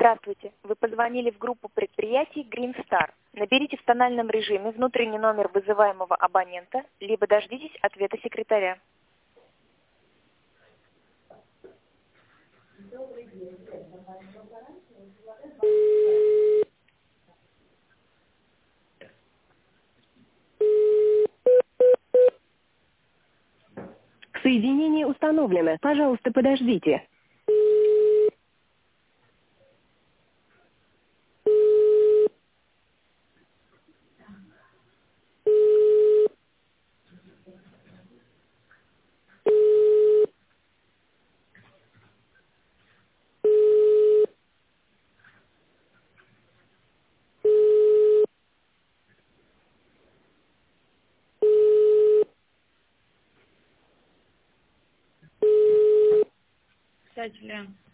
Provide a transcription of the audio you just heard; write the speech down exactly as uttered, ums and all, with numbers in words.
Здравствуйте. Вы позвонили в группу предприятий Green Star. Наберите в тональном режиме внутренний номер вызываемого абонента, либо дождитесь ответа секретаря. Соединение установлено. Пожалуйста, подождите. Сядь, Лен.